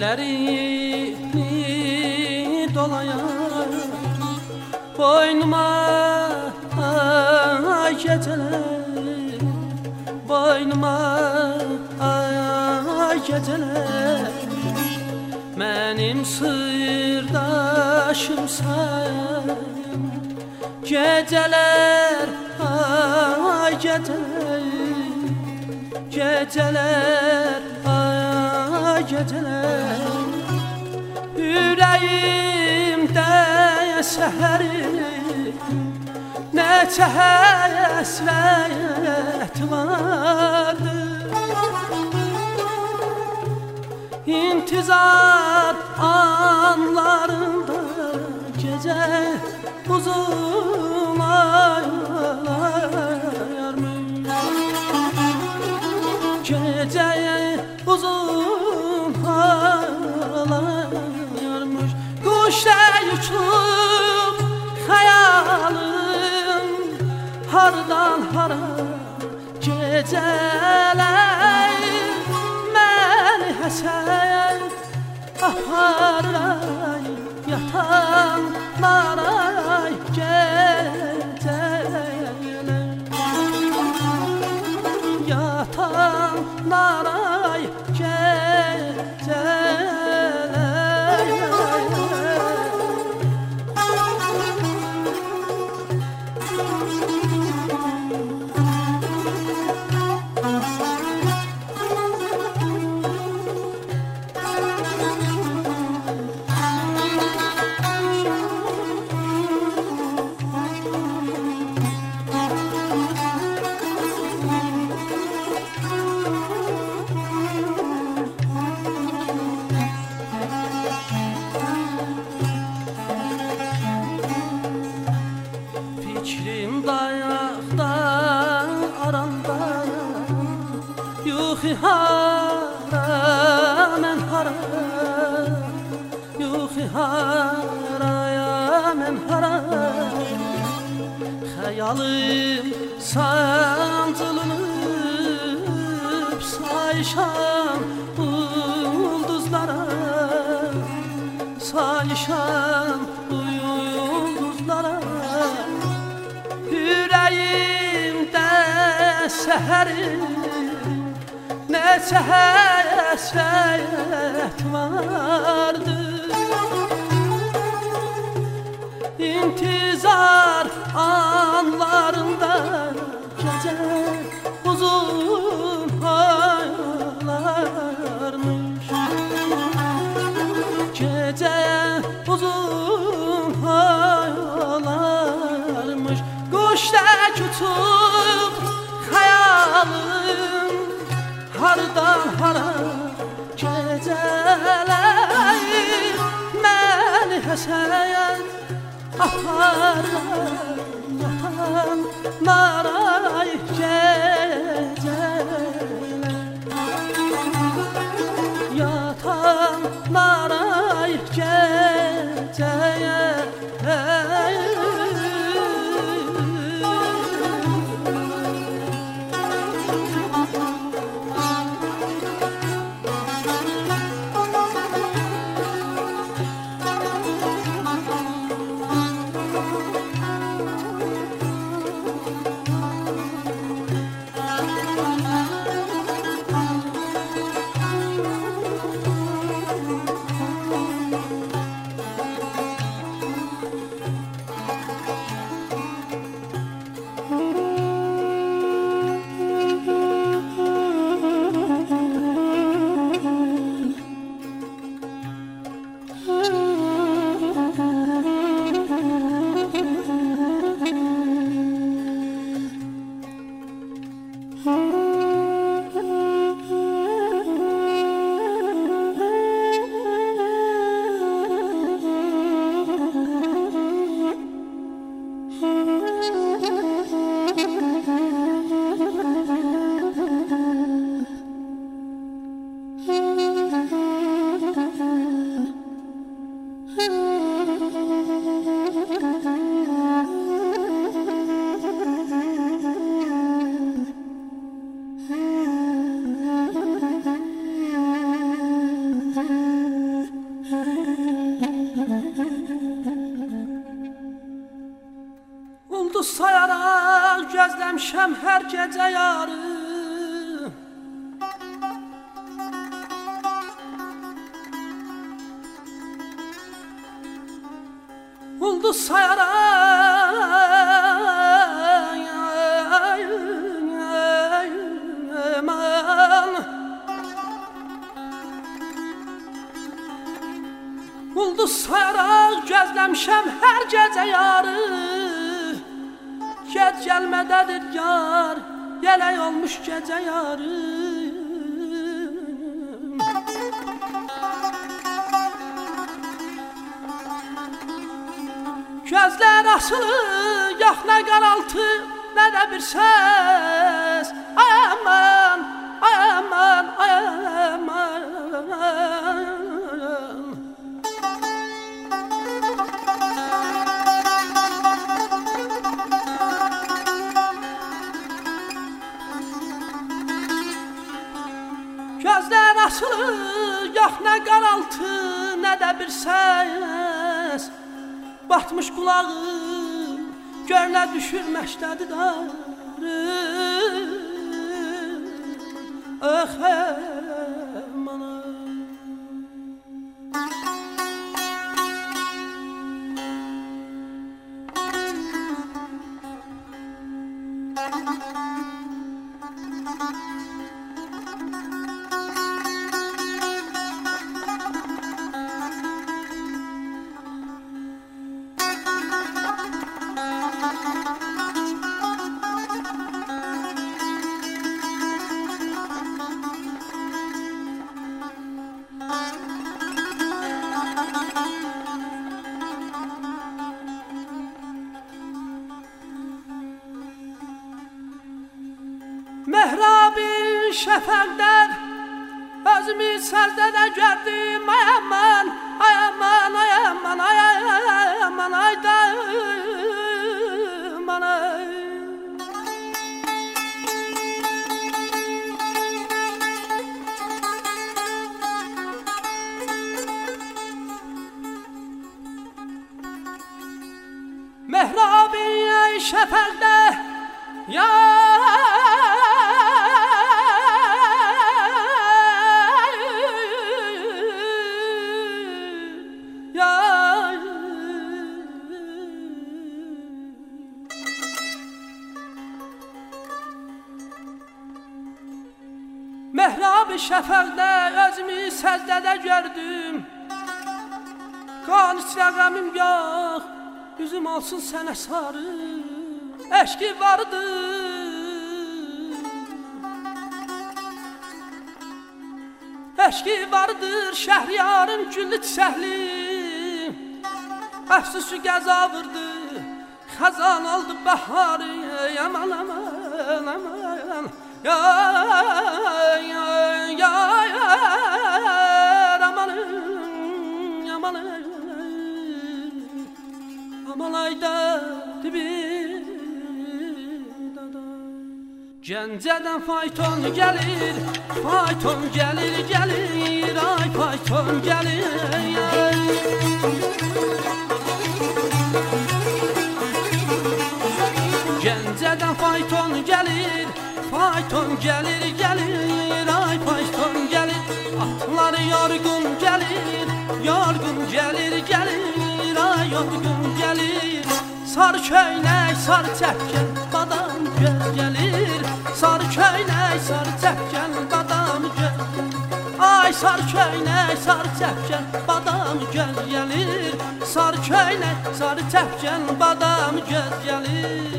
ellerini dolayar boynuma geceler, boynuma geceler. Mənim sırdaşımsan geceler, geceler, geceler, geceler. Yüreğimde seherim neçə həsrət vardı. İntizar anlarında gece uzun ayarmış, gece uzun ayarmış. Kuşlar uçup hayalım hardan hara geceler məni həsəd aparay yatanlara geceler, yatanlara geceler. Fikrim dayaqda aranda, yuxi hara mən hara, yuxi haraya mən hara. Xəyalım sancılınıb sayışan ulduzlara, sayışan ulduzlara. Yüreğimde seherim neçə həsrət vardı. İntizar anlarında gece uzun ayarlarmış, gece uzun ayarlarmış. Kuşlar uçup hayalım hardan hara geceler məni həsəd aparar yatanlara geceler, yatanlara geceler. Ulduz sayaraq gözləmişəm hər gecə yarı. Ulduz sayaraq Ulduz sayaraq gözləmişəm hər gecə yarı. Gec gəlmədədir yar, yələk olmuş gecə yarı. Gözlər asılı, yox nə qaraltı, nə də bir səs. Ay aman, ay aman, ay aman. Gözlər asılı, yox nə qaraltı, nə də bir səs. Batmış qulağım, gör nə düşür məşdədi darı. Ax əmana. Mehrab-ı şəfəqdən özümü səzdədə gördüm. Ay aman, ay aman, ay aman, ay aman, ay aman, ay. Mehrab-ı şəfəqdə ya Mehrab-ı şəfəqdə özümü səzdədə gördüm. Qan içrə qəmim yox, üzüm olsun sənə sarı. Eşki vardı, eşki vardır şəhriyarın güllü çiçəkli. Əfsusu qəzavırdı, xəzan oldu bəharı. Aman aman aman, ya ya ya aman aman aman ayda dibi. Gəncədən fayton gəlir, fayton gəlir, gəlir, ay fayton gəlir. Gəncədən fayton gəlir, fayton gəlir, gəlir, ay fayton gəlir. Atları yorgun gəlir, yorgun gəlir, gəlir, ay yorgun gəlir. Sarı köynək, sarı çəpkən, badam göz gəlir. Sarı köynək, sarı çəpkən, badam göz gəlir. Ay sarı köynək, sarı çəpkən, badam göz gəlir. Sarı köynək, sarı çəpkən, badam göz gəlir.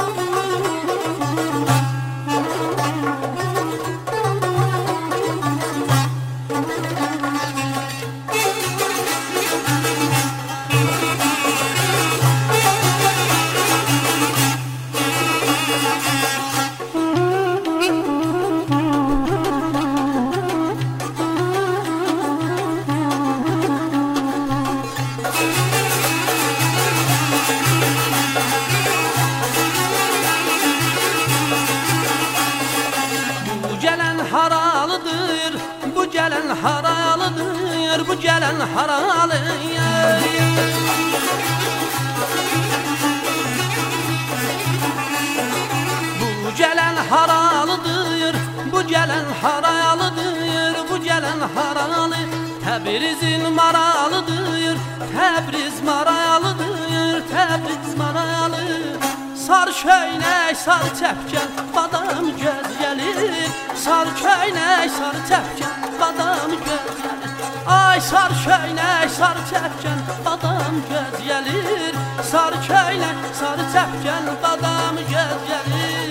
Bu gelen haralıdır, bu gelen haralı. gelen harayalıdır, bu gelen harayalı. Təbrizin maralıdır, Təbriz marayalıdır, Təbriz marayalı. Sar köynək, sar çəpkən, badam göz gəlir. Sar köynək, sar çəpkən, badam göz gəlir. Ay sar köynək, sar çəpkən, badam göz gəlir. Sar köynək, sar çəpkən, badam göz gəlir.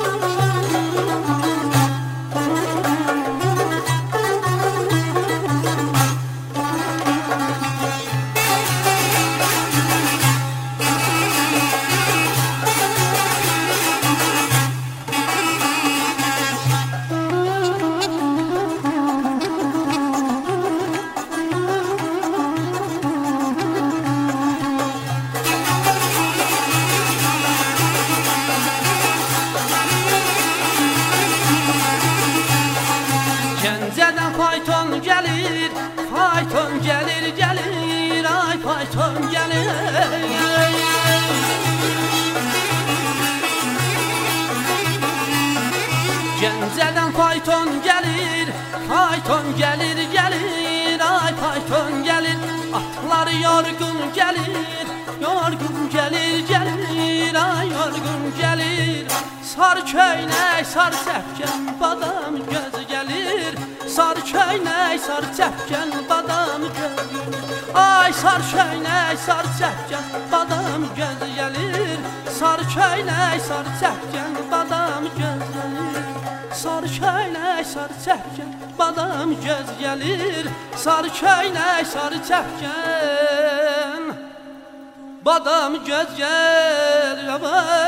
Gəncədən fayton gəlir, fayton gəlir, gəlir, ay fayton gəlir. Gəncədən fayton gəlir, fayton gəlir, gəlir, ay fayton gəlir. Atlar yorgun gəlir, yorgun gəlir, gəlir, ay yorgun gəlir. Sar köynək, sar çəpkən, badam göz gəlir. Sar köynək, sar çəpkən, badam göz gəlir. Ay sar köynək, sar çəpkən, badam göz gəlir. Sar köynək, sar çəpkən, badam göz gəlir. Sar köynək, sar çəpkən, badam göz gəlir. Sar köynək, sar çəpkən, badam göz gəlir.